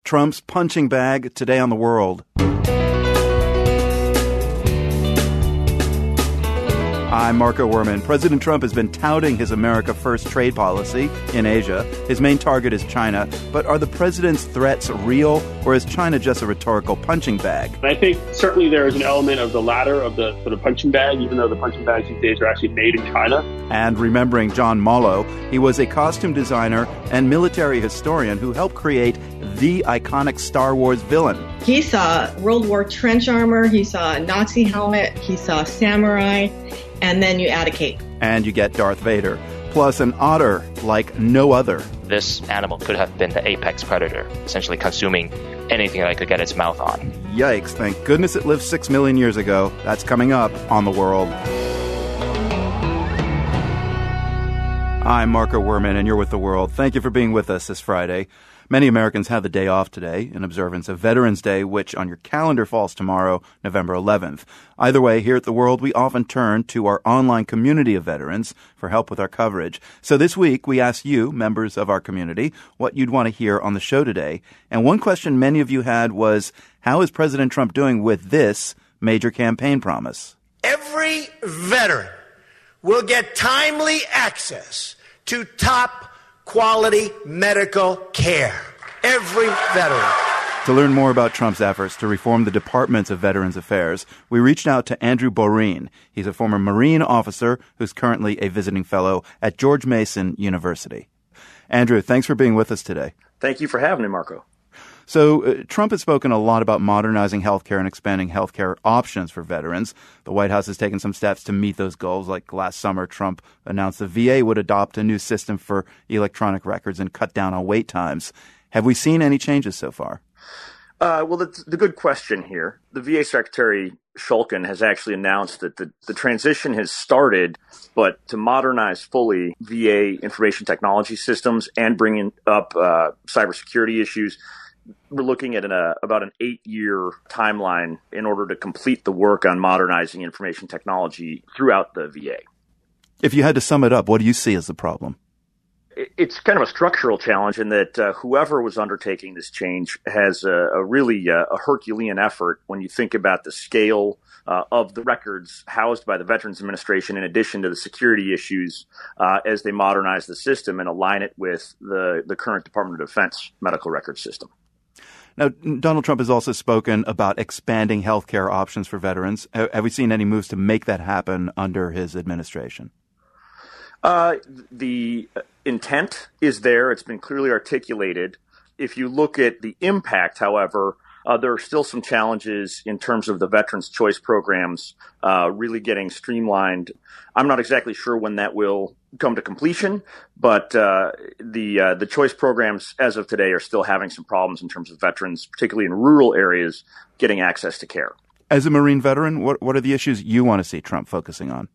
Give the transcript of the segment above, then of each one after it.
Trump's punching bag today on The World. I'm Marco Werman. President Trump has been touting his America First trade policy in Asia. His main target is China. But are the president's threats real, or is China just a rhetorical punching bag? I think certainly there is an element of the latter, of the sort of punching bag, even though the punching bags these days are actually made in China. And remembering John Mollo, he was a costume designer and military historian who helped create the iconic Star Wars villain. He saw World War trench armor, he saw a Nazi helmet, he saw samurai, and then you add a cape. And you get Darth Vader, plus an otter like no other. This animal could have been the apex predator, essentially consuming anything that it could get its mouth on. Yikes, thank goodness it lived 6 million years ago. That's coming up on The World. I'm Marco Werman, and you're with The World. Thank you for being with us this Friday. Many Americans have the day off today in observance of Veterans Day, which on your calendar falls tomorrow, November 11th. Either way, here at The World, we often turn to our online community of veterans for help with our coverage. So this week, we asked you, members of our community, what you'd want to hear on the show today. And one question many of you had was, how is President Trump doing with this major campaign promise? Every veteran will get timely access to top quality medical care. Every veteran. To learn more about Trump's efforts to reform the Department of Veterans Affairs, we reached out to Andrew Boreen. He's a former Marine officer who's currently a visiting fellow at George Mason University. Andrew, thanks for being with us today. Thank you for having me, Marco. So Trump has spoken a lot about modernizing healthcare and expanding healthcare options for veterans. The White House has taken some steps to meet those goals. Like last summer, Trump announced the VA would adopt a new system for electronic records and cut down on wait times. Have we seen any changes so far? Well, the good question here. The VA Secretary Shulkin has actually announced that the transition has started, but to modernize fully VA information technology systems and bringing up cybersecurity issues, we're looking at about an 8-year timeline in order to complete the work on modernizing information technology throughout the VA. If you had to sum it up, what do you see as the problem? It's kind of a structural challenge in that whoever was undertaking this change has a really Herculean effort when you think about the scale of the records housed by the Veterans Administration, in addition to the security issues as they modernize the system and align it with the current Department of Defense medical record system. Now, Donald Trump has also spoken about expanding health care options for veterans. Have we seen any moves to make that happen under his administration? The intent is there. It's been clearly articulated. If you look at the impact, however, there are still some challenges in terms of the Veterans Choice programs really getting streamlined. I'm not exactly sure when that will come to completion, but the choice programs as of today are still having some problems in terms of veterans, particularly in rural areas, getting access to care. As a Marine veteran, what are the issues you want to see Trump focusing on?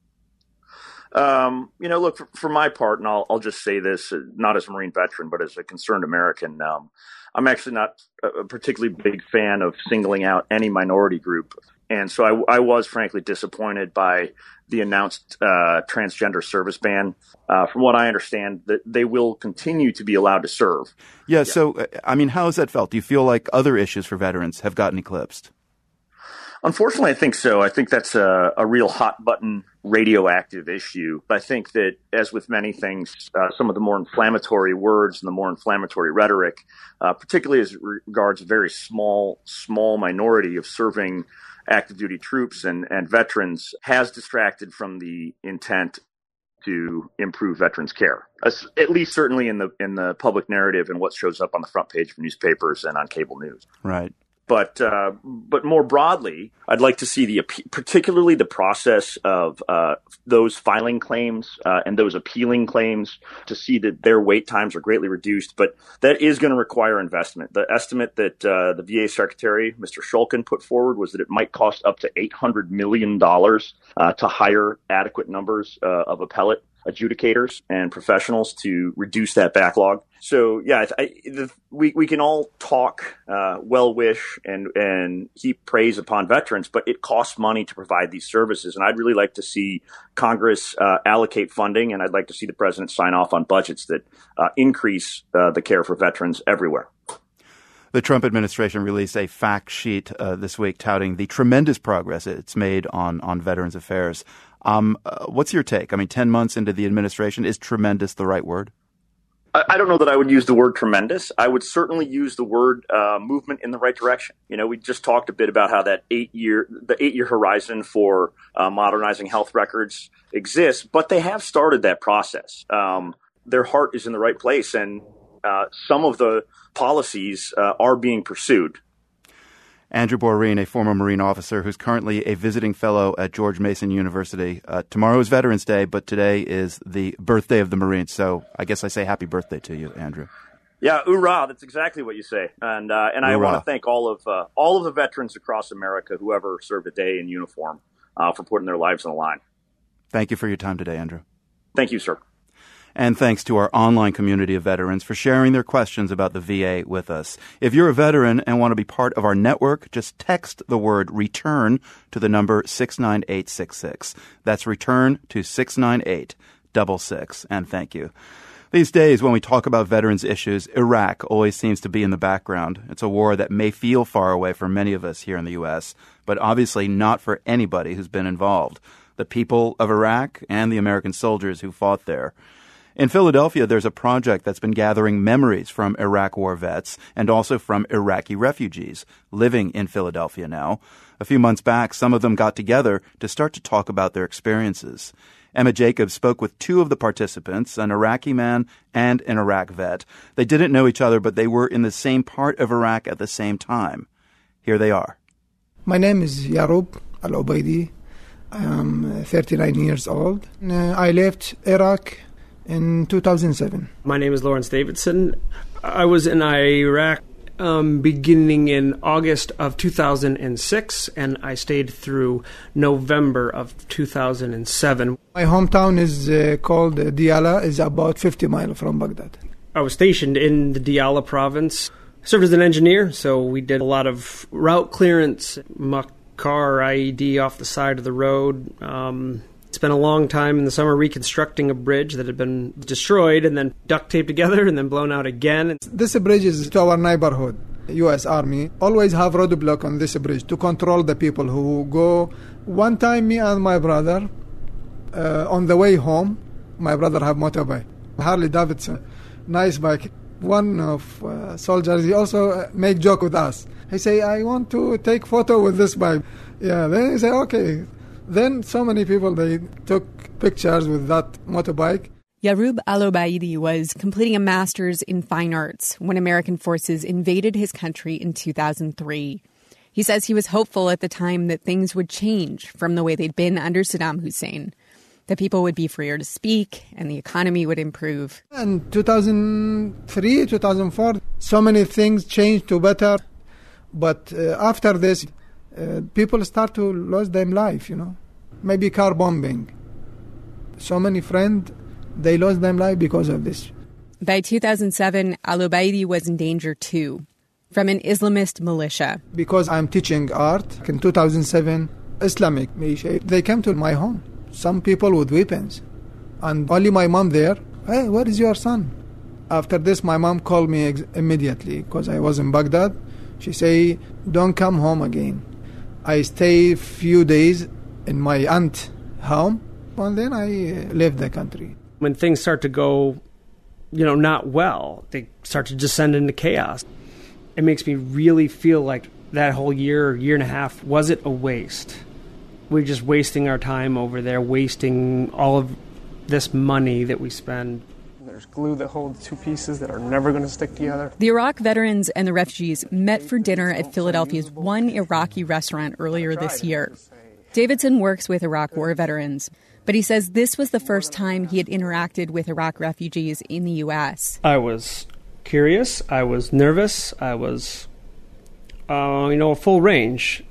Look, for my part, and I'll just say this, not as a Marine veteran, but as a concerned American, I'm actually not a particularly big fan of singling out any minority group. And so I was frankly disappointed by the announced transgender service ban. From what I understand, that they will continue to be allowed to serve. Yeah. So, how has that felt? Do you feel like other issues for veterans have gotten eclipsed? Unfortunately, I think so. I think that's a real hot button radioactive issue. I think that, as with many things, some of the more inflammatory words and the more inflammatory rhetoric, particularly as regards a very small minority of serving active duty troops and veterans, has distracted from the intent to improve veterans care, at least certainly in the public narrative and what shows up on the front page of newspapers and on cable news. Right. But more broadly, I'd like to see particularly the process of those filing claims and those appealing claims, to see that their wait times are greatly reduced. But that is going to require investment. The estimate that the VA Secretary, Mr. Shulkin, put forward was that it might cost up to $800 million to hire adequate numbers of appellate adjudicators and professionals to reduce that backlog. So, yeah, we can all talk well wish and heap praise upon veterans, but it costs money to provide these services. And I'd really like to see Congress allocate funding, and I'd like to see the president sign off on budgets that increase the care for veterans everywhere. The Trump administration released a fact sheet this week touting the tremendous progress it's made on Veterans Affairs. What's your take? I mean, 10 months into the administration, is tremendous the right word? I don't know that I would use the word tremendous. I would certainly use the word movement in the right direction. You know, we just talked a bit about how that 8-year horizon for modernizing health records exists, but they have started that process. Their heart is in the right place, and some of the policies are being pursued. Andrew Boreen, a former Marine officer who's currently a visiting fellow at George Mason University. Tomorrow is Veterans Day, but today is the birthday of the Marines. So I guess I say happy birthday to you, Andrew. Yeah, hoorah! That's exactly what you say. And I want to thank all of the veterans across America who ever served a day in uniform for putting their lives on the line. Thank you for your time today, Andrew. Thank you, sir. And thanks to our online community of veterans for sharing their questions about the VA with us. If you're a veteran and want to be part of our network, just text the word RETURN to the number 69866. That's RETURN to 69866. And thank you. These days, when we talk about veterans issues, Iraq always seems to be in the background. It's a war that may feel far away for many of us here in the U.S., but obviously not for anybody who's been involved. The people of Iraq and the American soldiers who fought there. In Philadelphia, there's a project that's been gathering memories from Iraq war vets and also from Iraqi refugees living in Philadelphia now. A few months back, some of them got together to start to talk about their experiences. Emma Jacobs spoke with two of the participants, an Iraqi man and an Iraq vet. They didn't know each other, but they were in the same part of Iraq at the same time. Here they are. My name is Yarub Al-Ubaidi. I am 39 years old. I left Iraq in 2007. My name is Lawrence Davidson. I was in Iraq beginning in August of 2006, and I stayed through November of 2007. My hometown is called Diyala. It's about 50 miles from Baghdad. I was stationed in the Diyala province. Served as an engineer, so we did a lot of route clearance, car IED off the side of the road. Spent a long time in the summer reconstructing a bridge that had been destroyed and then duct taped together and then blown out again. This bridge is to our neighborhood. U.S. Army always have roadblock on this bridge to control the people who go. One time, me and my brother, on the way home, my brother have motorbike, Harley Davidson, nice bike. One of soldiers, he also make joke with us. He say, I want to take photo with this bike. Yeah, then he say, okay. Then so many people, they took pictures with that motorbike. Yarub Al-Ubaidi was completing a master's in fine arts when American forces invaded his country in 2003. He says he was hopeful at the time that things would change from the way they'd been under Saddam Hussein, that people would be freer to speak and the economy would improve. In 2003, 2004, so many things changed to better. But after this, people start to lose their life, you know. Maybe car bombing. So many friends, they lost their life because of this. By 2007, Al-Ubaidi was in danger too, from an Islamist militia. Because I'm teaching art, in 2007, Islamic militia, they came to my home. Some people with weapons. And only my mom there, hey, where is your son? After this, my mom called me immediately because I was in Baghdad. She say, don't come home again. I stay a few days in my aunt's home, and then I left the country. When things start to go, not well, they start to descend into chaos. It makes me really feel like that whole year and a half, was it a waste? We're just wasting our time over there, wasting all of this money that we spend. There's glue that holds two pieces that are never going to stick together. The Iraq veterans and the refugees met for dinner at Philadelphia's One Iraqi restaurant earlier this year. Davidson works with Iraq war veterans, but he says this was the first time he had interacted with Iraq refugees in the U.S. I was curious. I was nervous. I was, a full range.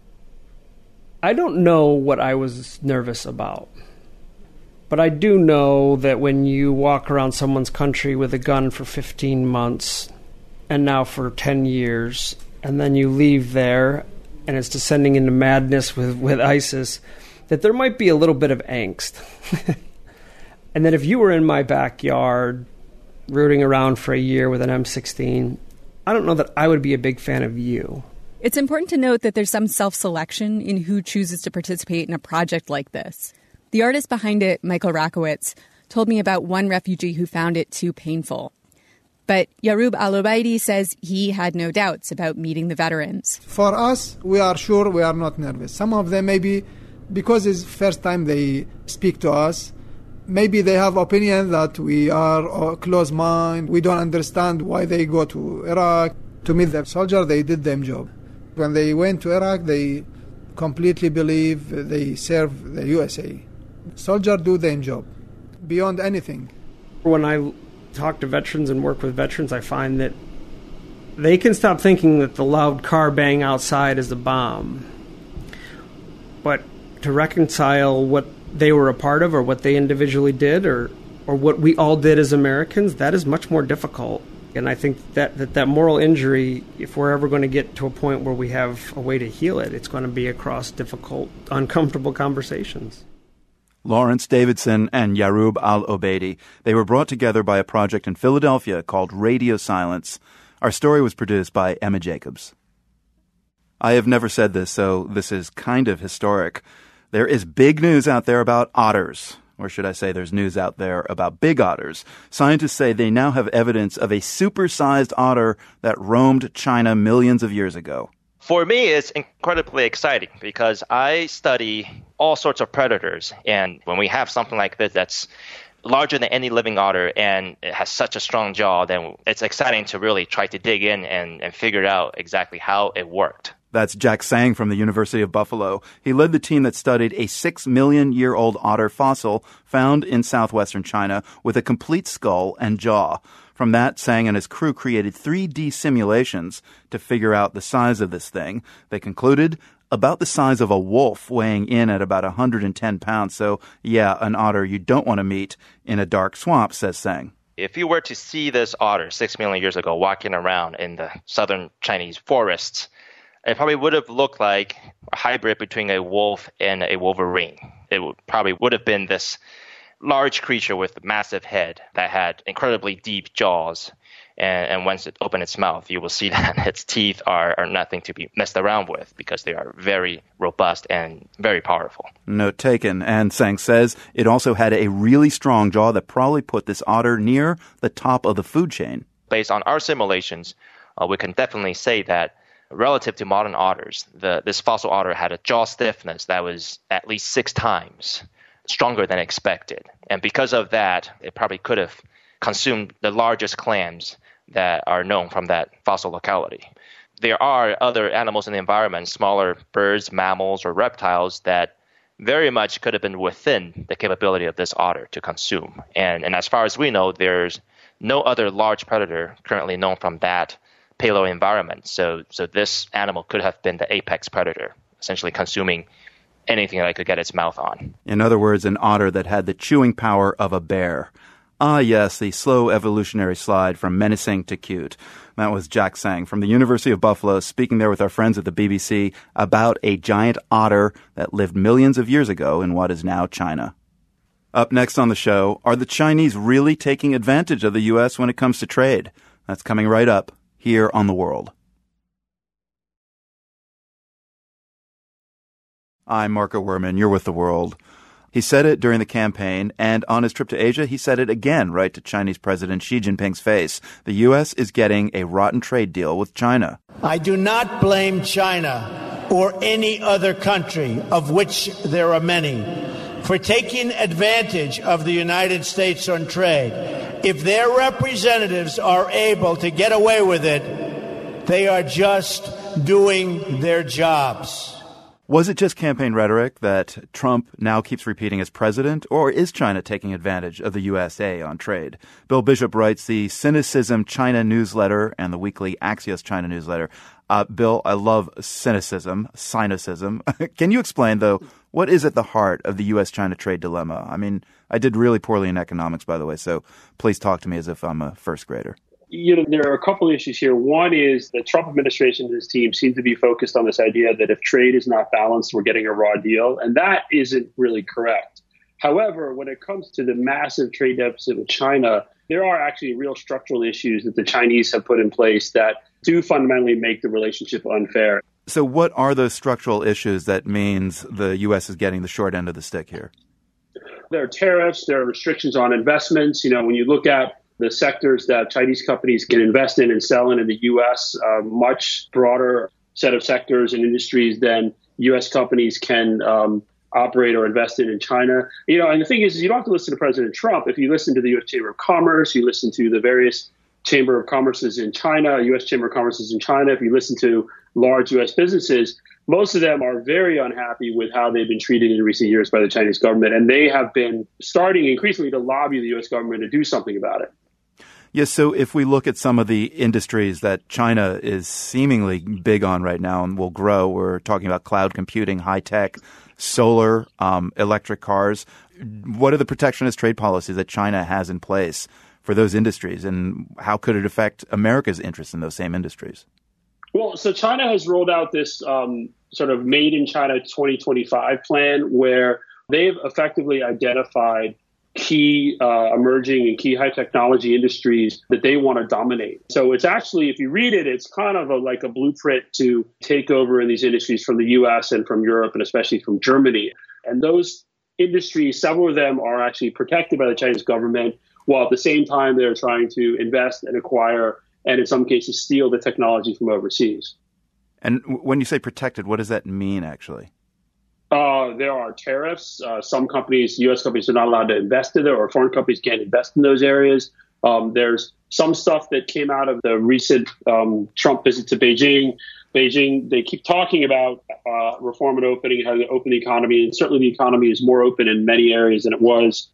I don't know what I was nervous about. But I do know that when you walk around someone's country with a gun for 15 months and now for 10 years, and then you leave there and it's descending into madness with ISIS, that there might be a little bit of angst. And then if you were in my backyard rooting around for a year with an M16, I don't know that I would be a big fan of you. It's important to note that there's some self-selection in who chooses to participate in a project like this. The artist behind it, Michael Rakowitz, told me about one refugee who found it too painful. But Yaroub Al-Obaidi says he had no doubts about meeting the veterans. For us, we are sure we are not nervous. Some of them maybe, because it's first time they speak to us, maybe they have opinion that we are close mind. We don't understand why they go to Iraq. To meet the soldier, they did their job. When they went to Iraq, they completely believe they serve the USA. Soldiers do their job beyond anything. When I talk to veterans and work with veterans, I find that they can stop thinking that the loud car bang outside is a bomb. But to reconcile what they were a part of or what they individually did or what we all did as Americans, that is much more difficult. And I think that moral injury, if we're ever going to get to a point where we have a way to heal it, it's going to be across difficult, uncomfortable conversations. Lawrence Davidson and Yaroub Al-Obaidi. They were brought together by a project in Philadelphia called Radio Silence. Our story was produced by Emma Jacobs. I have never said this, so this is kind of historic. There is big news out there about otters. Or should I say there's news out there about big otters. Scientists say they now have evidence of a supersized otter that roamed China millions of years ago. For me, it's incredibly exciting because I study all sorts of predators. And when we have something like this that's larger than any living otter and it has such a strong jaw, then it's exciting to really try to dig in and figure out exactly how it worked. That's Jack Sang from the University of Buffalo. He led the team that studied a 6 million-year-old otter fossil found in southwestern China with a complete skull and jaw. From that, Sang and his crew created 3D simulations to figure out the size of this thing. They concluded about the size of a wolf, weighing in at about 110 pounds. So, yeah, an otter you don't want to meet in a dark swamp, says Sang. If you were to see this otter 6 million years ago walking around in the southern Chinese forests, it probably would have looked like a hybrid between a wolf and a wolverine. It probably would have been this large creature with a massive head that had incredibly deep jaws. And once it opened its mouth, you will see that its teeth are nothing to be messed around with because they are very robust and very powerful. Note taken. And Sang says it also had a really strong jaw that probably put this otter near the top of the food chain. Based on our simulations, we can definitely say that relative to modern otters, this fossil otter had a jaw stiffness that was at least 6 times stronger than expected. And because of that, it probably could have consumed the largest clams that are known from that fossil locality. There are other animals in the environment, smaller birds, mammals, or reptiles that very much could have been within the capability of this otter to consume. And as far as we know, there's no other large predator currently known from that paleo environment. So this animal could have been the apex predator, essentially consuming anything that it could get its mouth on. In other words, an otter that had the chewing power of a bear. Ah, yes, the slow evolutionary slide from menacing to cute. That was Jack Sang from the University of Buffalo speaking there with our friends at the BBC about a giant otter that lived millions of years ago in what is now China. Up next on the show, are the Chinese really taking advantage of the U.S. when it comes to trade? That's coming right up here on The World. I'm Marco Werman. You're with The World. He said it during the campaign, and on his trip to Asia, he said it again right to Chinese President Xi Jinping's face. The U.S. is getting a rotten trade deal with China. I do not blame China or any other country, of which there are many, for taking advantage of the United States on trade. If their representatives are able to get away with it, they are just doing their jobs. Was it just campaign rhetoric that Trump now keeps repeating as president, or is China taking advantage of the USA on trade? Bill Bishop writes the Cynicism China newsletter and the weekly Axios China newsletter. Bill, I love cynicism. Can you explain, though, what is at the heart of the U.S.-China trade dilemma? I mean, I did really poorly in economics, by the way, so please talk to me as if I'm a first grader. There are a couple of issues here. One is the Trump administration and his team seem to be focused on this idea that if trade is not balanced, we're getting a raw deal. And that isn't really correct. However, when it comes to the massive trade deficit with China, there are actually real structural issues that the Chinese have put in place that do fundamentally make the relationship unfair. So what are those structural issues that means the U.S. is getting the short end of the stick here? There are tariffs, there are restrictions on investments. When you look at the sectors that Chinese companies can invest in and sell in the U.S., a much broader set of sectors and industries than U.S. companies can operate or invest in China. And the thing is you don't have to listen to President Trump. If you listen to the U.S. Chamber of Commerce, you listen to the various Chamber of Commerces in China, U.S. Chamber of Commerces in China, if you listen to large U.S. businesses, most of them are very unhappy with how they've been treated in recent years by the Chinese government. And they have been starting increasingly to lobby the U.S. government to do something about it. Yes, so if we look at some of the industries that China is seemingly big on right now and will grow, we're talking about cloud computing, high tech, solar, electric cars. What are the protectionist trade policies that China has in place for those industries, and how could it affect America's interest in those same industries? Well, so China has rolled out this sort of Made in China 2025 plan where they've effectively identified key emerging and key high technology industries that they want to dominate. So it's actually, if you read it, it's kind of like a blueprint to take over in these industries from the U.S. and from Europe and especially from Germany. And those industries, several of them are actually protected by the Chinese government, while at the same time they're trying to invest and acquire and in some cases steal the technology from overseas. And when you say protected, what does that mean actually? There are tariffs. Some companies, U.S. companies, are not allowed to invest in it, or foreign companies can't invest in those areas. There's some stuff that came out of the recent Trump visit to Beijing. They keep talking about reform and opening, how to open the economy, and certainly the economy is more open in many areas than it was,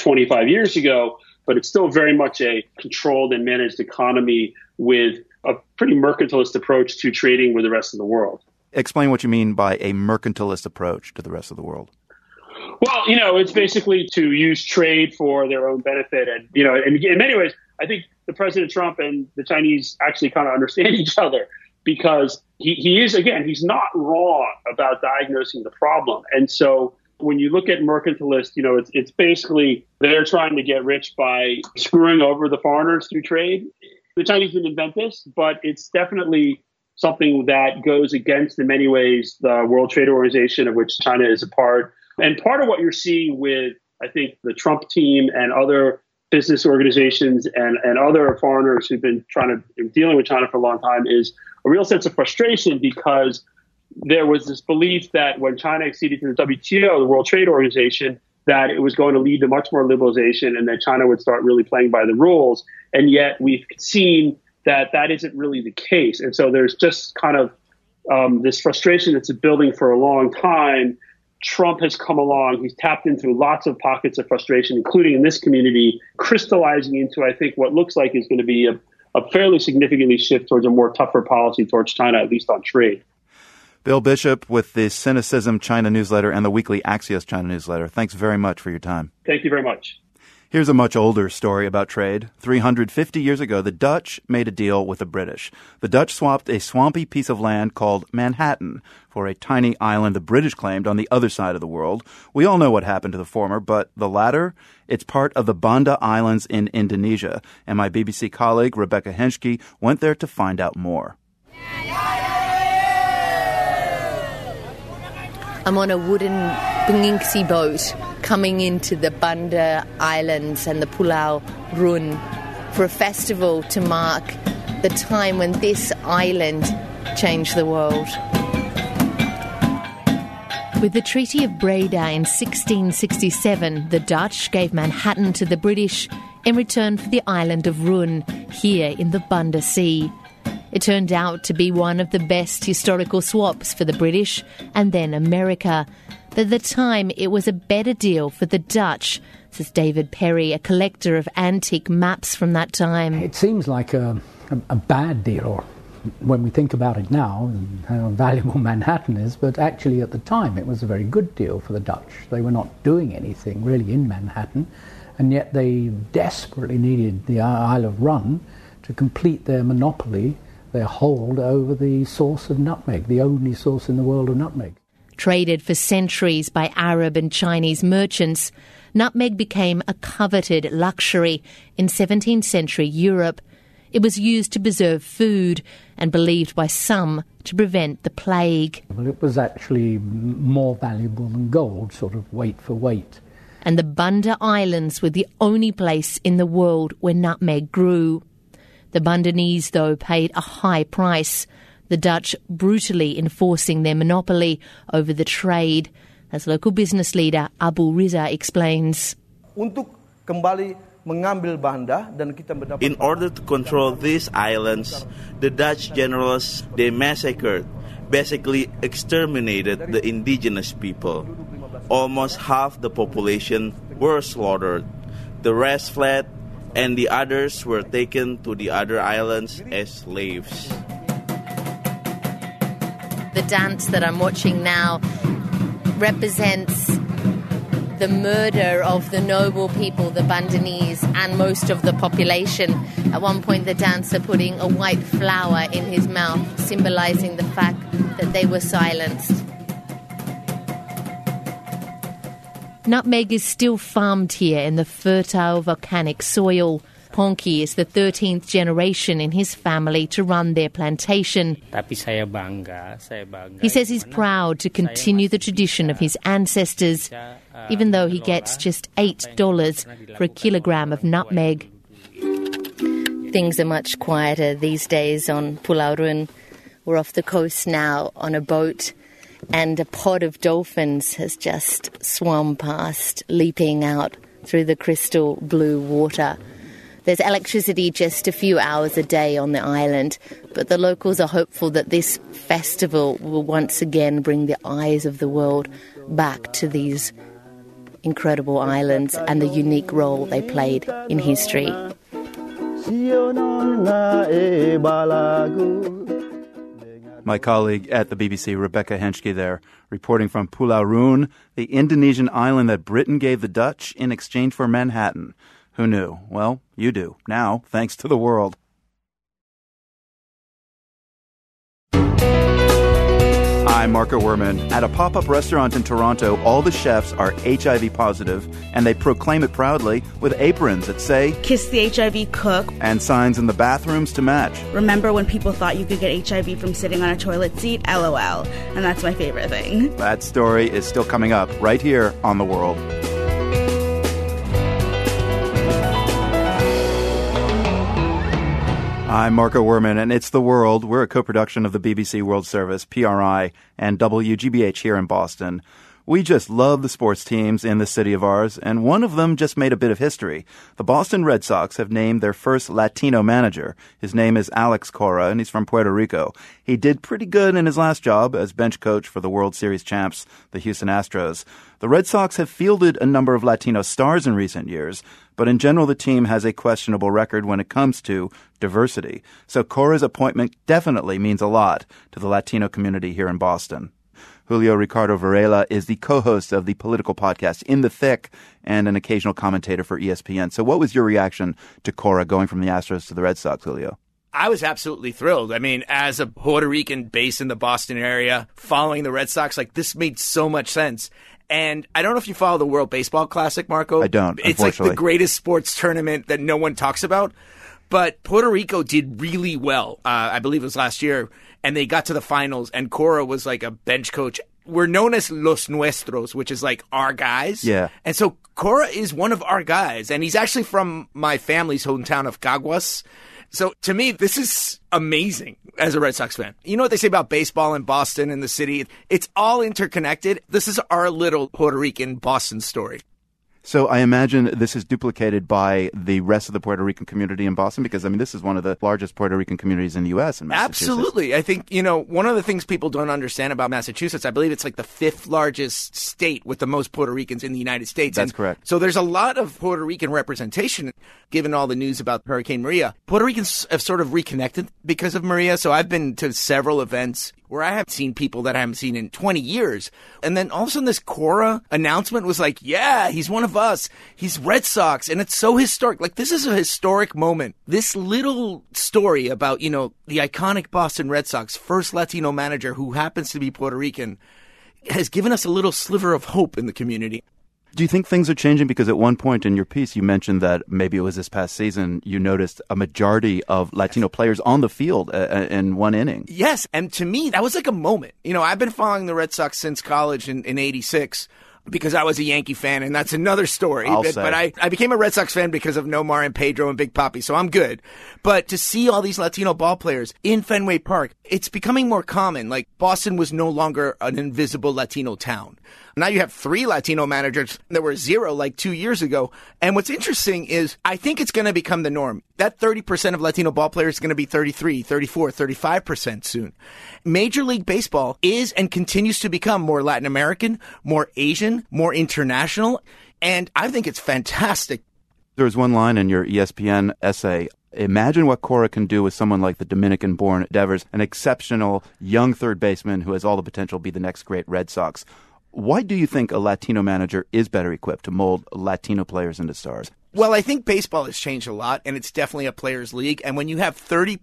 25 years ago. But it's still very much a controlled and managed economy with a pretty mercantilist approach to trading with the rest of the world. Explain what you mean by a mercantilist approach to the rest of the world. Well, it's basically to use trade for their own benefit. And, in many ways, I think the President Trump and the Chinese actually kind of understand each other because he is, again, he's not wrong about diagnosing the problem. And so when you look at mercantilists, it's basically they're trying to get rich by screwing over the foreigners through trade. The Chinese didn't invent this, but it's definitely something that goes against, in many ways, the World Trade Organization, of which China is a part. And part of what you're seeing with, I think, the Trump team and other business organizations and other foreigners who've been dealing with China for a long time is a real sense of frustration because there was this belief that when China acceded to the WTO, the World Trade Organization, that it was going to lead to much more liberalization and that China would start really playing by the rules. And yet we've seen that isn't really the case. And so there's just kind of this frustration that's building for a long time. Trump has come along. He's tapped into lots of pockets of frustration, including in this community, crystallizing into, I think, what looks like is going to be a fairly significantly shift towards a more tougher policy towards China, at least on trade. Bill Bishop with the Cynicism China newsletter and the weekly Axios China newsletter. Thanks very much for your time. Thank you very much. Here's a much older story about trade. 350 years ago, the Dutch made a deal with the British. The Dutch swapped a swampy piece of land called Manhattan for a tiny island the British claimed on the other side of the world. We all know what happened to the former, but the latter, it's part of the Banda Islands in Indonesia. And my BBC colleague, Rebecca Henschke, went there to find out more. I'm on a wooden Pengingsi boat coming into the Banda Islands and the Pulau Rune for a festival to mark the time when this island changed the world. With the Treaty of Breda in 1667, the Dutch gave Manhattan to the British in return for the island of Rune, here in the Banda Sea. It turned out to be one of the best historical swaps for the British and then America. But at the time, it was a better deal for the Dutch, says David Perry, a collector of antique maps from that time. It seems like a bad deal when we think about it now and how valuable Manhattan is, but actually at the time it was a very good deal for the Dutch. They were not doing anything really in Manhattan, and yet they desperately needed the Isle of Run to complete their monopoly, their hold over the source of nutmeg, the only source in the world of nutmeg. Traded for centuries by Arab and Chinese merchants, Nutmeg became a coveted luxury in 17th century Europe. It was used to preserve food and believed by some to prevent the plague. Well, it was actually more valuable than gold, sort of weight for weight. And the Banda Islands were the only place in the world where nutmeg grew. The Bandanese, though, paid a high price, the Dutch brutally enforcing their monopoly over the trade, as local business leader Abu Riza explains. In order to control these islands, the Dutch generals, they massacred, basically exterminated the indigenous people. Almost half the population were slaughtered. The rest fled, and the others were taken to the other islands as slaves. The dance that I'm watching now represents the murder of the noble people, the Bandanese, and most of the population. At one point, the dancer putting a white flower in his mouth, symbolizing the fact that they were silenced. Nutmeg is still farmed here in the fertile volcanic soil. Ponky is the 13th generation in his family to run their plantation. He says he's proud to continue the tradition of his ancestors, even though he gets just $8 for a kilogram of nutmeg. Things are much quieter these days on Pulau Rune. We're off the coast now on a boat, and a pod of dolphins has just swum past, leaping out through the crystal blue water. There's electricity just a few hours a day on the island, but the locals are hopeful that this festival will once again bring the eyes of the world back to these incredible islands and the unique role they played in history. My colleague at the BBC, Rebecca Henschke there, reporting from Pulau Rune, the Indonesian island that Britain gave the Dutch in exchange for Manhattan. Who knew? Well, you do. Now, thanks to the world. I'm Marco Werman. At a pop-up restaurant in Toronto, all the chefs are HIV positive, and they proclaim it proudly with aprons that say, "Kiss the HIV cook," and signs in the bathrooms to match. "Remember when people thought you could get HIV from sitting on a toilet seat? LOL." And that's my favorite thing. That story is still coming up right here on The World. I'm Marco Werman, and it's The World. We're a co-production of the BBC World Service, PRI, and WGBH here in Boston. We just love the sports teams in this city of ours, and one of them just made a bit of history. The Boston Red Sox have named their first Latino manager. His name is Alex Cora, and he's from Puerto Rico. He did pretty good in his last job as bench coach for the World Series champs, the Houston Astros. The Red Sox have fielded a number of Latino stars in recent years, but in general, the team has a questionable record when it comes to diversity. So Cora's appointment definitely means a lot to the Latino community here in Boston. Julio Ricardo Varela is the co-host of the political podcast In the Thick and an occasional commentator for ESPN. So what was your reaction to Cora going from the Astros to the Red Sox, Julio? I was absolutely thrilled. I mean, as a Puerto Rican based in the Boston area, following the Red Sox, this made so much sense. And I don't know if you follow the World Baseball Classic, Marco. I don't, It's like the greatest sports tournament that no one talks about. But Puerto Rico did really well. I believe it was last year. And they got to the finals, and Cora was like a bench coach. We're known as Los Nuestros, which is like our guys. Yeah. And so Cora is one of our guys, and he's actually from my family's hometown of Caguas. So to me, this is amazing as a Red Sox fan. You know what they say about baseball in Boston and the city? It's all interconnected. This is our little Puerto Rican Boston story. So I imagine this is duplicated by the rest of the Puerto Rican community in Boston because, this is one of the largest Puerto Rican communities in the U.S. in Massachusetts. Absolutely. I think, one of the things people don't understand about Massachusetts, I believe it's like the 5th largest state with the most Puerto Ricans in the United States. That's correct. So there's a lot of Puerto Rican representation, given all the news about Hurricane Maria. Puerto Ricans have sort of reconnected because of Maria. So I've been to several events where I have seen people that I haven't seen in 20 years. And then all of a sudden this Cora announcement was like, yeah, he's one of us. He's Red Sox. And it's so historic. This is a historic moment. This little story about, the iconic Boston Red Sox, first Latino manager who happens to be Puerto Rican, has given us a little sliver of hope in the community. Do you think things are changing? Because at one point in your piece, you mentioned that maybe it was this past season, you noticed a majority of Latino players on the field in one inning. Yes, and to me, that was like a moment. You know, I've been following the Red Sox since college in 86. Because I was a Yankee fan, and that's another story. But I became a Red Sox fan because of Nomar and Pedro and Big Papi, so I'm good. But to see all these Latino ball players in Fenway Park, it's becoming more common. Like, Boston was no longer an invisible Latino town. Now you have 3 Latino managers. There were 0 like 2 years ago. And what's interesting is I think it's going to become the norm. That 30% of Latino ball players is going to be 33, 34, 35% soon. Major League Baseball is and continues to become more Latin American, more Asian, more international. And I think it's fantastic. There's one line in your ESPN essay. Imagine what Cora can do with someone like the Dominican-born Devers, an exceptional young third baseman who has all the potential to be the next great Red Sox. Why do you think a Latino manager is better equipped to mold Latino players into stars? Well, I think baseball has changed a lot, and it's definitely a players' league. And when you have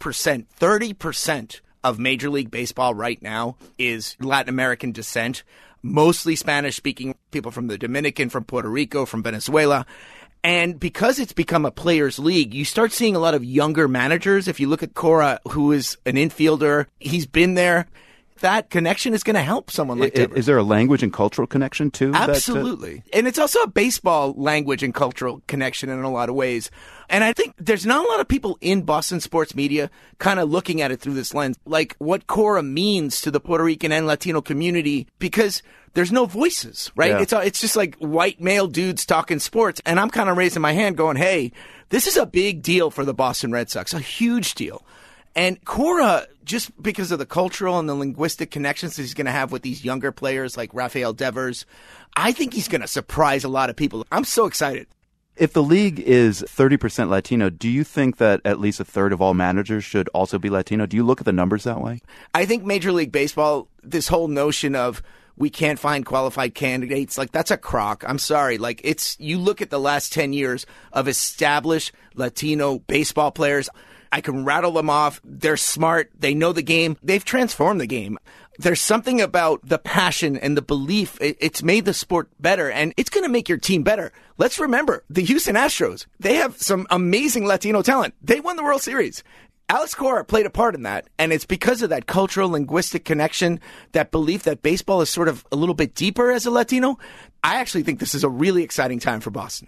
30% of Major League Baseball right now is Latin American descent, mostly Spanish-speaking people from the Dominican, from Puerto Rico, from Venezuela. And because it's become a players' league, you start seeing a lot of younger managers. If you look at Cora, who is an infielder, he's been there. That connection is going to help someone like Devers. Is there a language and cultural connection too? Absolutely. And it's also a baseball language and cultural connection in a lot of ways. And I think there's not a lot of people in Boston sports media kind of looking at it through this lens, like what Cora means to the Puerto Rican and Latino community, because there's no voices, right? Yeah. It's just like white male dudes talking sports. And I'm kind of raising my hand going, hey, this is a big deal for the Boston Red Sox, a huge deal. And Cora, just because of the cultural and the linguistic connections he's going to have with these younger players like Rafael Devers, I think he's going to surprise a lot of people. I'm so excited. If the league is 30% Latino, do you think that at least a third of all managers should also be Latino? Do you look at the numbers that way? I think Major League Baseball, this whole notion of we can't find qualified candidates, like that's a crock. I'm sorry. Like you look at the last 10 years of established Latino baseball players. I can rattle them off. They're smart. They know the game. They've transformed the game. There's something about the passion and the belief. It's made the sport better, and it's going to make your team better. Let's remember, the Houston Astros, they have some amazing Latino talent. They won the World Series. Alex Cora played a part in that, and it's because of that cultural, linguistic connection, that belief that baseball is sort of a little bit deeper as a Latino. I actually think this is a really exciting time for Boston.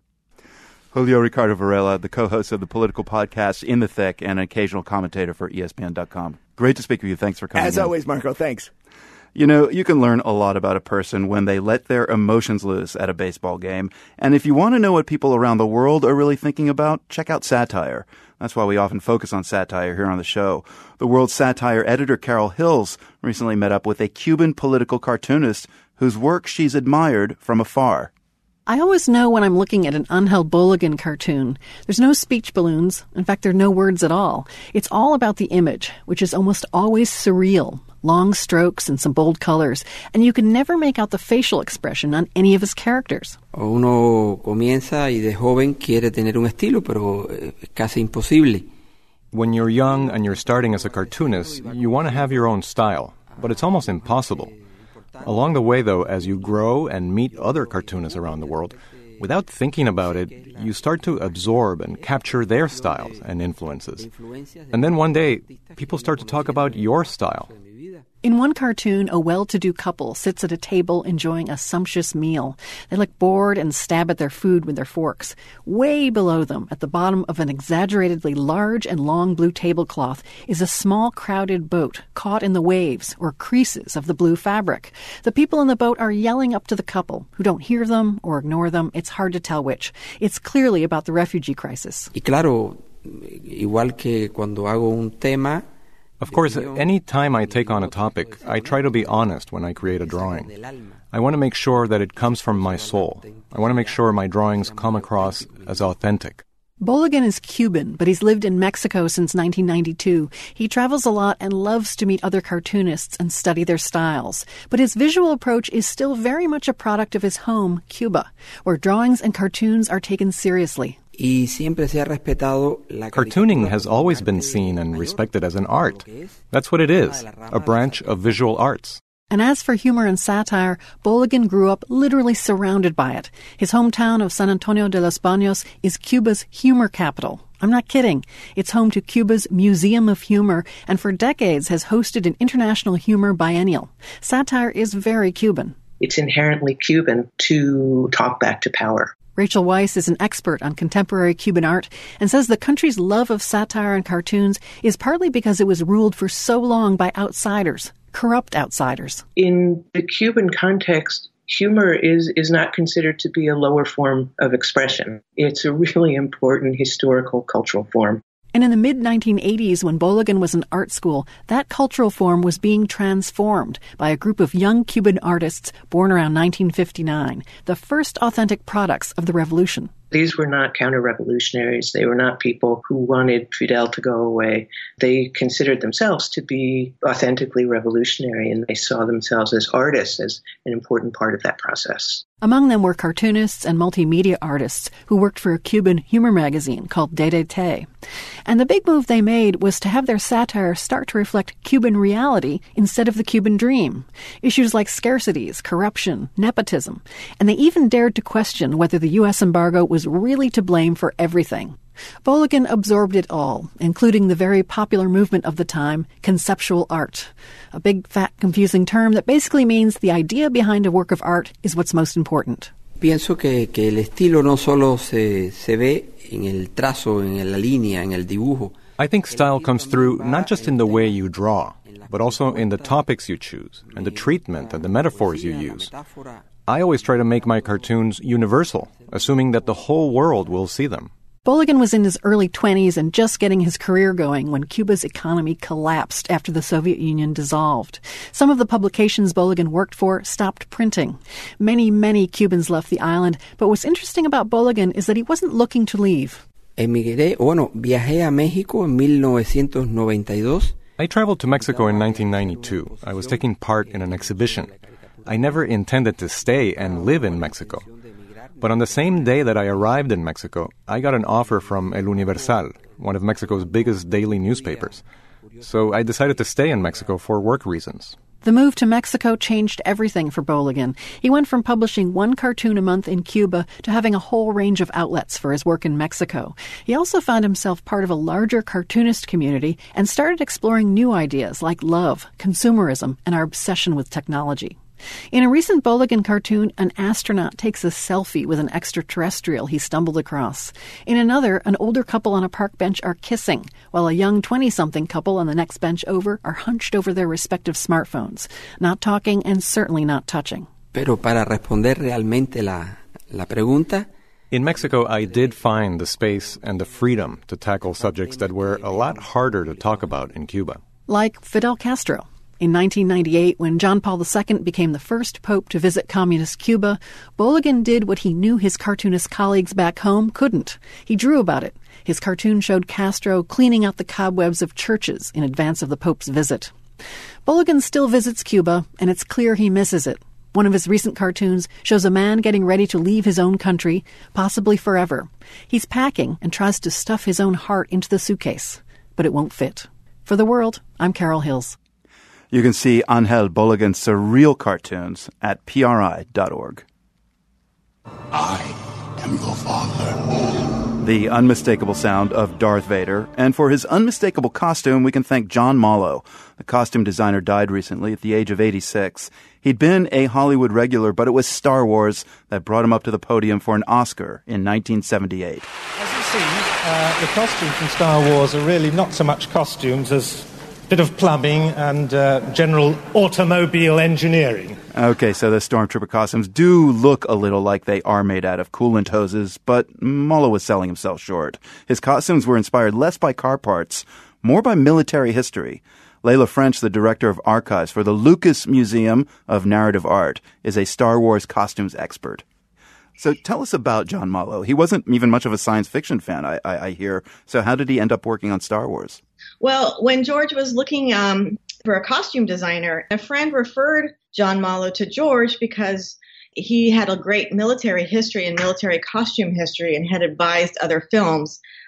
Julio Ricardo Varela, the co-host of the political podcast In the Thick and an occasional commentator for ESPN.com. Great to speak with you. Thanks for coming. As always, Marco, thanks. You know, you can learn a lot about a person when they let their emotions loose at a baseball game. And if you want to know what people around the world are really thinking about, check out satire. That's why we often focus on satire here on the show. The World's Satire editor, Carol Hills, recently met up with a Cuban political cartoonist whose work she's admired from afar. I always know when I'm looking at an Angel Boligan cartoon. There's no speech balloons. In fact, there are no words at all. It's all about the image, which is almost always surreal. Long strokes and some bold colors. And you can never make out the facial expression on any of his characters. Uno comienza y de joven quiere tener un estilo, pero es casi imposible. When you're young and you're starting as a cartoonist, you want to have your own style, but it's almost impossible. Along the way, though, as you grow and meet other cartoonists around the world, without thinking about it, you start to absorb and capture their styles and influences. And then one day, people start to talk about your style. In one cartoon, a well-to-do couple sits at a table enjoying a sumptuous meal. They look bored and stab at their food with their forks. Way below them, at the bottom of an exaggeratedly large and long blue tablecloth, is a small crowded boat caught in the waves or creases of the blue fabric. The people in the boat are yelling up to the couple, who don't hear them or ignore them. It's hard to tell which. It's clearly about the refugee crisis. Y claro, igual que cuando hago un tema. Of course, any time I take on a topic, I try to be honest when I create a drawing. I want to make sure that it comes from my soul. I want to make sure my drawings come across as authentic. Boligan is Cuban, but he's lived in Mexico since 1992. He travels a lot and loves to meet other cartoonists and study their styles. But his visual approach is still very much a product of his home, Cuba, where drawings and cartoons are taken seriously. Cartooning has always been seen and respected as an art. That's what it is, a branch of visual arts. And as for humor and satire, Bolagan grew up literally surrounded by it. His hometown of San Antonio de los Baños is Cuba's humor capital. I'm not kidding. It's home to Cuba's Museum of Humor and for decades has hosted an international humor biennial. Satire is very Cuban. It's inherently Cuban to talk back to power. Rachel Weisz is an expert on contemporary Cuban art and says the country's love of satire and cartoons is partly because it was ruled for so long by outsiders, corrupt outsiders. In the Cuban context, humor is not considered to be a lower form of expression. It's a really important historical cultural form. And in the mid-1980s, when Bolagan was in art school, that cultural form was being transformed by a group of young Cuban artists born around 1959, the first authentic products of the revolution. These were not counter-revolutionaries. They were not people who wanted Fidel to go away. They considered themselves to be authentically revolutionary, and they saw themselves as artists, as an important part of that process. Among them were cartoonists and multimedia artists who worked for a Cuban humor magazine called DDT. And the big move they made was to have their satire start to reflect Cuban reality instead of the Cuban dream. Issues like scarcities, corruption, nepotism. And they even dared to question whether the U.S. embargo was really to blame for everything. Bolagan absorbed it all, including the very popular movement of the time, conceptual art. A big, fat, confusing term that basically means the idea behind a work of art is what's most important. Pienso que el estilo no solo se ve en el trazo, en la línea, en el dibujo. I think style comes through not just in the way you draw, but also in the topics you choose, and the treatment and the metaphors you use. I always try to make my cartoons universal, assuming that the whole world will see them. Bolagan was in his early 20s and just getting his career going when Cuba's economy collapsed after the Soviet Union dissolved. Some of the publications Bolagan worked for stopped printing. Many, many Cubans left the island, but what's interesting about Bolagan is that he wasn't looking to leave. Viajé a México en 1992. I traveled to Mexico in 1992. I was taking part in an exhibition. I never intended to stay and live in Mexico. But on the same day that I arrived in Mexico, I got an offer from El Universal, one of Mexico's biggest daily newspapers. So I decided to stay in Mexico for work reasons. The move to Mexico changed everything for Bolagan. He went from publishing one cartoon a month in Cuba to having a whole range of outlets for his work in Mexico. He also found himself part of a larger cartoonist community and started exploring new ideas like love, consumerism, and our obsession with technology. In a recent Bolagan cartoon, an astronaut takes a selfie with an extraterrestrial he stumbled across. In another, an older couple on a park bench are kissing, while a young 20-something couple on the next bench over are hunched over their respective smartphones, not talking and certainly not touching. Pero para responder realmente la pregunta, in Mexico, I did find the space and the freedom to tackle subjects that were a lot harder to talk about in Cuba. Like Fidel Castro. In 1998, when John Paul II became the first pope to visit communist Cuba, Bolagan did what he knew his cartoonist colleagues back home couldn't. He drew about it. His cartoon showed Castro cleaning out the cobwebs of churches in advance of the Pope's visit. Bolagan still visits Cuba, and it's clear he misses it. One of his recent cartoons shows a man getting ready to leave his own country, possibly forever. He's packing and tries to stuff his own heart into the suitcase, but it won't fit. For The World, I'm Carol Hills. You can see Angel Bolagan's surreal cartoons at PRI.org. I am your father. The unmistakable sound of Darth Vader. And for his unmistakable costume, we can thank John Mollo. The costume designer died recently at the age of 86. He'd been a Hollywood regular, but it was Star Wars that brought him up to the podium for an Oscar in 1978. As you see, the costumes from Star Wars are really not so much costumes as bit of plumbing and general automobile engineering. Okay, so the Stormtrooper costumes do look a little like they are made out of coolant hoses, but Mollo was selling himself short. His costumes were inspired less by car parts, more by military history. Layla French, the director of archives for the Lucas Museum of Narrative Art, is a Star Wars costumes expert. So tell us about John Mollo. He wasn't even much of a science fiction fan, I hear. So how did he end up working on Star Wars? Well, when George was looking for a costume designer, a friend referred John Mollo to George because he had a great military history and military costume history and had advised other films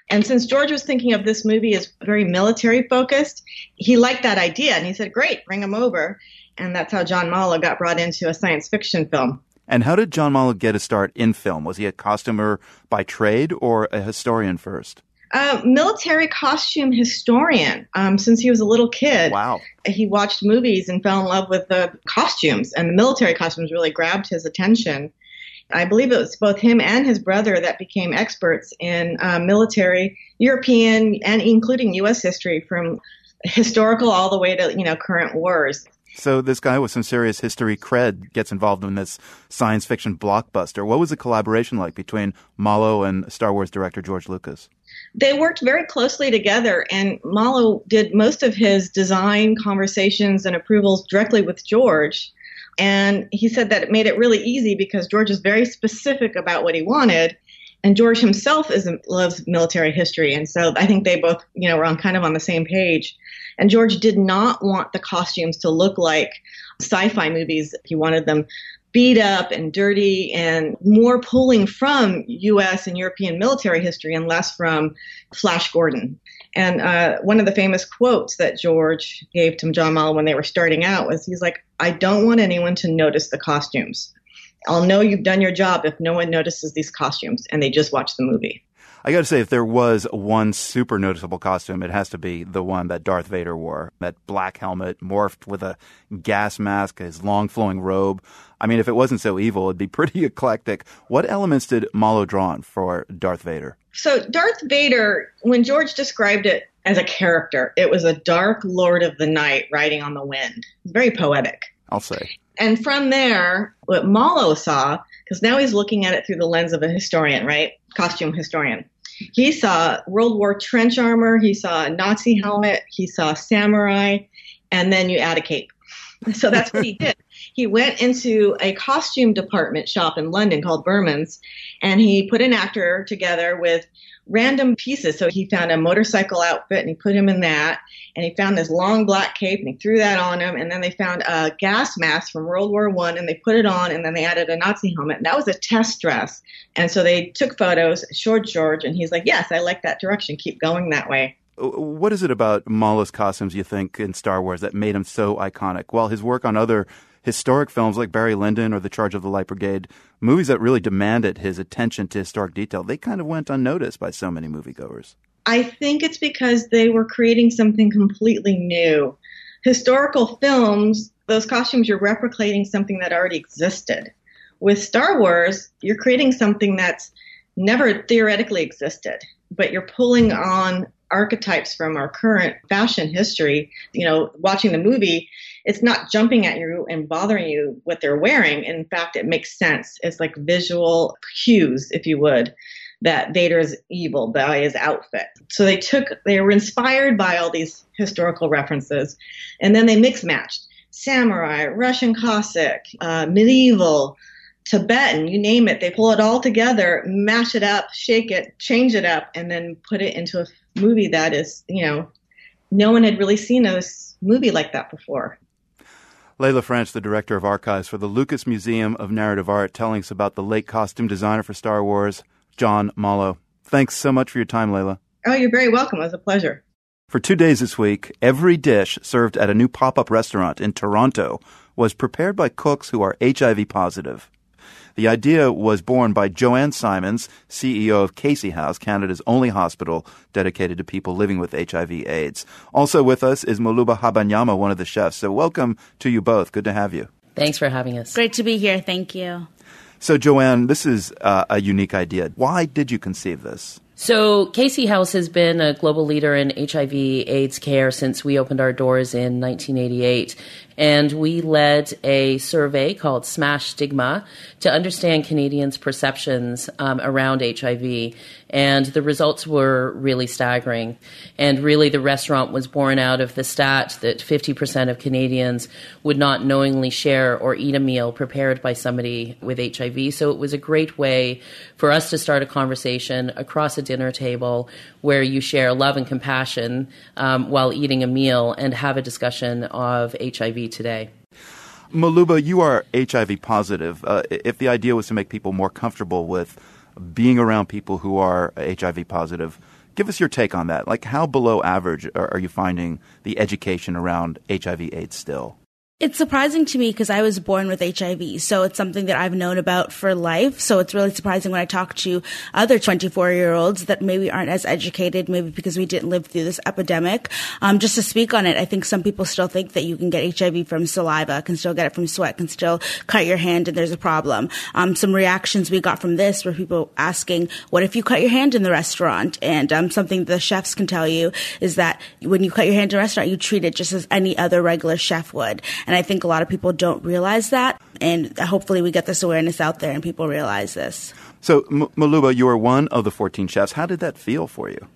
And since George was thinking of this movie as very military focused, he liked that idea. And he said, great, bring him over. And that's how John Mallow got brought into a science fiction film. And how did John Mallow get a start in film? Was he a costumer by trade or a historian first? Military costume historian. Since he was a little kid, wow, he watched movies and fell in love with the costumes. And the military costumes really grabbed his attention. I believe it was both him and his brother that became experts in military, European, and including U.S. history, from historical all the way to, current wars. So this guy with some serious history cred gets involved in this science fiction blockbuster. What was the collaboration like between Mallow and Star Wars director George Lucas? They worked very closely together, and Mallow did most of his design conversations and approvals directly with George. And he said that it made it really easy because George is very specific about what he wanted. And George himself loves military history. And so I think they both, were on the same page. And George did not want the costumes to look like sci-fi movies. He wanted them beat up and dirty and more pulling from U.S. and European military history and less from Flash Gordon. And one of the famous quotes that George gave to John Mallow when they were starting out was, he's like, I don't want anyone to notice the costumes. I'll know you've done your job if no one notices these costumes and they just watch the movie. I got to say, if there was one super noticeable costume, it has to be the one that Darth Vader wore. That black helmet morphed with a gas mask, his long flowing robe. I mean, if it wasn't so evil, it'd be pretty eclectic. What elements did Mallow draw on for Darth Vader? So Darth Vader, when George described it as a character, it was a dark lord of the night riding on the wind. Very poetic, I'll say. And from there, what Mallow saw, because now he's looking at it through the lens of a historian, right? Costume historian. He saw World War trench armor. He saw a Nazi helmet. He saw samurai. And then you add a cape. So that's what he did. He went into a costume department shop in London called Berman's, and he put an actor together with random pieces. So he found a motorcycle outfit and he put him in that, and he found this long black cape and he threw that on him, and then they found a gas mask from World War I and they put it on, and then they added a Nazi helmet, and that was a test dress. And so they took photos, showed George, and he's like, yes, I like that direction, keep going that way. What is it about Mallow's costumes, you think, in Star Wars that made him so iconic? While his work on other historic films like Barry Lyndon or The Charge of the Light Brigade, movies that really demanded his attention to historic detail, they kind of went unnoticed by so many moviegoers. I think it's because they were creating something completely new. Historical films, those costumes, you're replicating something that already existed. With Star Wars, you're creating something that's never theoretically existed, but you're pulling on archetypes from our current fashion history. Watching the movie, it's not jumping at you and bothering you what they're wearing. In fact, it makes sense. It's like visual cues, if you would, that Vader is evil by his outfit. So they were inspired by all these historical references, and then they mix matched samurai, Russian Cossack, medieval, Tibetan, you name it. They pull it all together, mash it up, shake it, change it up, and then put it into a movie that is, no one had really seen a movie like that before. Layla French, the director of archives for the Lucas Museum of Narrative Art, telling us about the late costume designer for Star Wars, John Mallow. Thanks so much for your time, Layla. Oh, you're very welcome. It was a pleasure. For 2 days this week, every dish served at a new pop-up restaurant in Toronto was prepared by cooks who are HIV positive. The idea was born by Joanne Simons, CEO of Casey House, Canada's only hospital dedicated to people living with HIV/AIDS. Also with us is Moluba Habanyama, one of the chefs. So welcome to you both. Good to have you. Thanks for having us. Great to be here. Thank you. So, Joanne, this is a unique idea. Why did you conceive this? So Casey House has been a global leader in HIV/AIDS care since we opened our doors in 1988. And we led a survey called Smash Stigma to understand Canadians' perceptions around HIV. And the results were really staggering. And really the restaurant was born out of the stat that 50% of Canadians would not knowingly share or eat a meal prepared by somebody with HIV. So it was a great way for us to start a conversation across a dinner table where you share love and compassion while eating a meal and have a discussion of HIV today. Moluba, you are HIV positive. If the idea was to make people more comfortable with being around people who are HIV positive, Give us your take on that. Like, how below average are you finding the education around HIV/AIDS still? It's surprising to me because I was born with HIV, so it's something that I've known about for life. So it's really surprising when I talk to other 24-year-olds that maybe aren't as educated, maybe because we didn't live through this epidemic. Just to speak on it, I think some people still think that you can get HIV from saliva, can still get it from sweat, can still cut your hand and there's a problem. Some reactions we got from this were people asking, what if you cut your hand in the restaurant? And something the chefs can tell you is that when you cut your hand in a restaurant, you treat it just as any other regular chef would. And I think a lot of people don't realize that. And hopefully we get this awareness out there and people realize this. So, Maluba, you are one of the 14 chefs. How did that feel for you?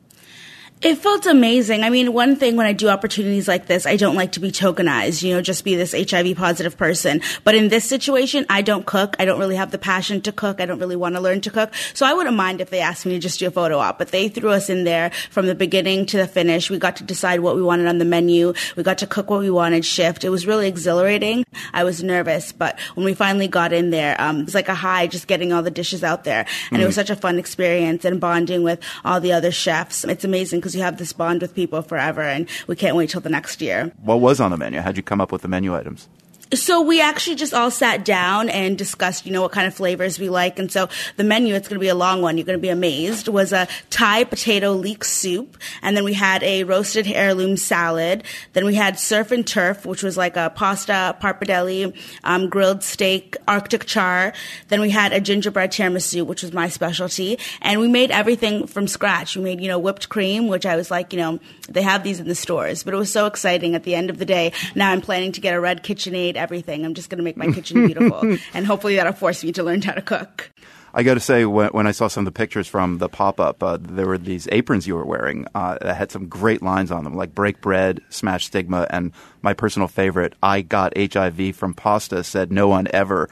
It felt amazing. I mean, one thing when I do opportunities like this, I don't like to be tokenized, just be this HIV positive person. But in this situation, I don't cook. I don't really have the passion to cook. I don't really want to learn to cook. So I wouldn't mind if they asked me to just do a photo op. But they threw us in there from the beginning to the finish. We got to decide what we wanted on the menu. We got to cook what we wanted, shift. It was really exhilarating. I was nervous, but when we finally got in there, it was like a high just getting all the dishes out there. And it was such a fun experience and bonding with all the other chefs. It's amazing because you have this bond with people forever, and we can't wait till the next year. What was on the menu? How'd you come up with the menu items? So we actually just all sat down and discussed, what kind of flavors we like. And so the menu, it's going to be a long one. You're going to be amazed, was a Thai potato leek soup. And then we had a roasted heirloom salad. Then we had surf and turf, which was like a pasta, pappardelle, grilled steak, Arctic char. Then we had a gingerbread tiramisu, which was my specialty. And we made everything from scratch. We made, whipped cream, which I was like, they have these in the stores. But it was so exciting at the end of the day. Now I'm planning to get a red KitchenAid, everything. I'm just going to make my kitchen beautiful. And hopefully that'll force me to learn how to cook. I got to say, when I saw some of the pictures from the pop-up, there were these aprons you were wearing that had some great lines on them, like break bread, smash stigma, and my personal favorite, I got HIV from pasta, said no one ever.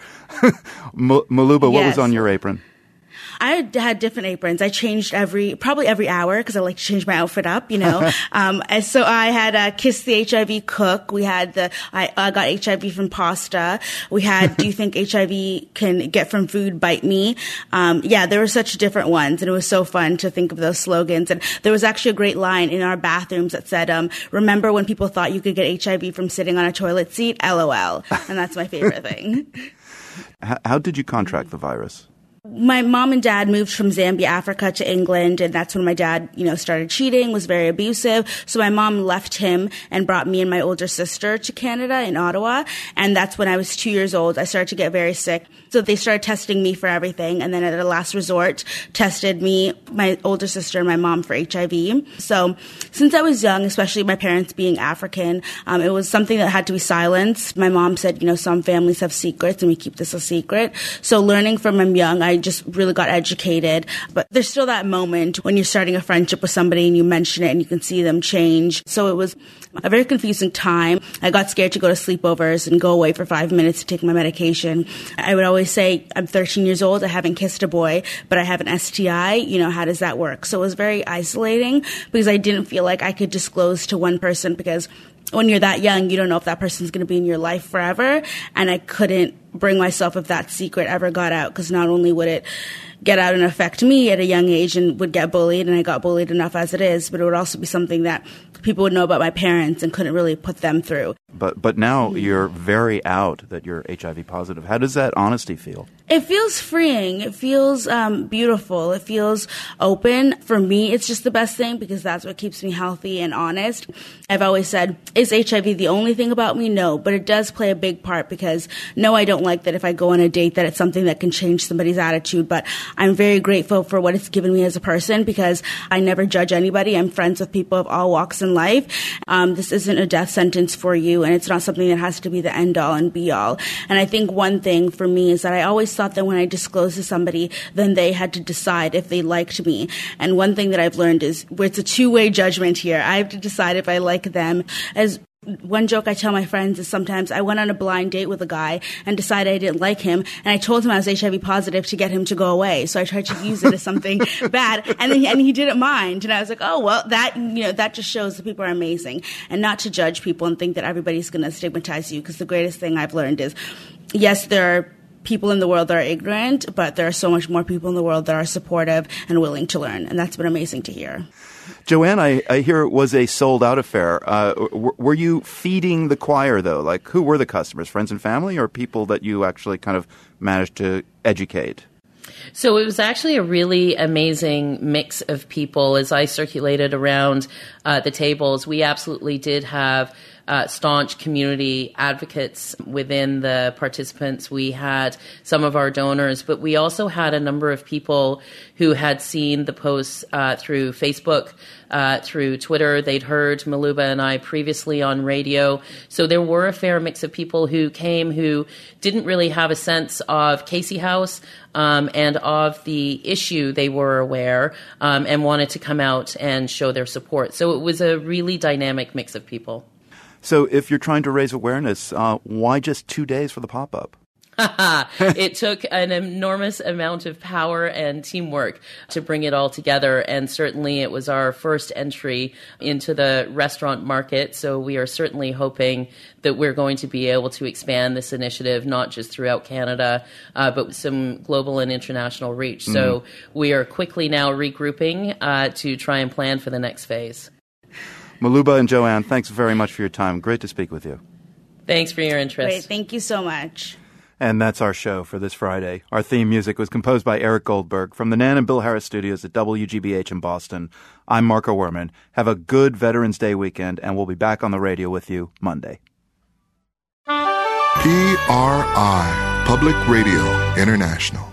Maluba, what was on your apron? I had different aprons. I changed probably every hour because I like to change my outfit up, And so I had Kiss the HIV Cook. We had I got HIV from pasta. We had Do you think HIV can get from food? Bite me. There were such different ones, and it was so fun to think of those slogans. And there was actually a great line in our bathrooms that said, remember when people thought you could get HIV from sitting on a toilet seat? LOL. And that's my favorite thing. How did you contract the virus? My mom and dad moved from Zambia, Africa to England, and that's when my dad, started cheating, was very abusive. So my mom left him and brought me and my older sister to Canada in Ottawa. And that's when I was 2 years old. I started to get very sick. So they started testing me for everything. And then at the last resort, tested me, my older sister, and my mom for HIV. So since I was young, especially my parents being African, it was something that had to be silenced. My mom said, some families have secrets and we keep this a secret. So learning from I'm young, I just really got educated. But there's still that moment when you're starting a friendship with somebody and you mention it and you can see them change. So it was a very confusing time. I got scared to go to sleepovers and go away for 5 minutes to take my medication. I would always say, I'm 13 years old, I haven't kissed a boy, but I have an STI. How does that work? So it was very isolating because I didn't feel like I could disclose to one person because when you're that young, you don't know if that person's going to be in your life forever. And I couldn't bring myself if that secret ever got out because not only would it get out and affect me at a young age and would get bullied, and I got bullied enough as it is, but it would also be something that people would know about my parents and couldn't really put them through. But now you're very out that you're HIV positive. How does that honesty feel? It feels freeing. It feels beautiful. It feels open. For me, it's just the best thing because that's what keeps me healthy and honest. I've always said, is HIV the only thing about me? No, but it does play a big part because no, I don't like that if I go on a date that it's something that can change somebody's attitude, but I'm very grateful for what it's given me as a person because I never judge anybody. I'm friends with people of all walks in life. This isn't a death sentence for you, and it's not something that has to be the end all and be all. And I think one thing for me is that I always thought that when I disclosed to somebody, then they had to decide if they liked me. And one thing that I've learned is where it's a two-way judgment here. I have to decide if I like them. As one joke I tell my friends is sometimes I went on a blind date with a guy and decided I didn't like him, and I told him I was HIV positive to get him to go away. So I tried to use it as something bad, and he didn't mind. And I was like, oh well, that just shows that people are amazing, and not to judge people and think that everybody's going to stigmatize you. Because the greatest thing I've learned is, yes, there are people in the world that are ignorant, but there are so much more people in the world that are supportive and willing to learn. And that's been amazing to hear. Joanne, I hear it was a sold-out affair. Were you feeding the choir, though? Like, who were the customers, friends and family, or people that you actually kind of managed to educate? So it was actually a really amazing mix of people as I circulated around the tables. We absolutely did have staunch community advocates within the participants. We had some of our donors, but we also had a number of people who had seen the posts through Facebook, through Twitter. They'd heard Maluba and I previously on radio. So there were a fair mix of people who came who didn't really have a sense of Casey House and of the issue. They were aware and wanted to come out and show their support. So it was a really dynamic mix of people. So if you're trying to raise awareness, why just 2 days for the pop-up? It took an enormous amount of power and teamwork to bring it all together. And certainly it was our first entry into the restaurant market. So we are certainly hoping that we're going to be able to expand this initiative, not just throughout Canada, but with some global and international reach. Mm-hmm. So we are quickly now regrouping to try and plan for the next phase. Maluba and Joanne, thanks very much for your time. Great to speak with you. Thanks for your interest. Great. Thank you so much. And that's our show for this Friday. Our theme music was composed by Eric Goldberg from the Nan and Bill Harris studios at WGBH in Boston. I'm Marco Werman. Have a good Veterans Day weekend, and we'll be back on the radio with you Monday. PRI, Public Radio International.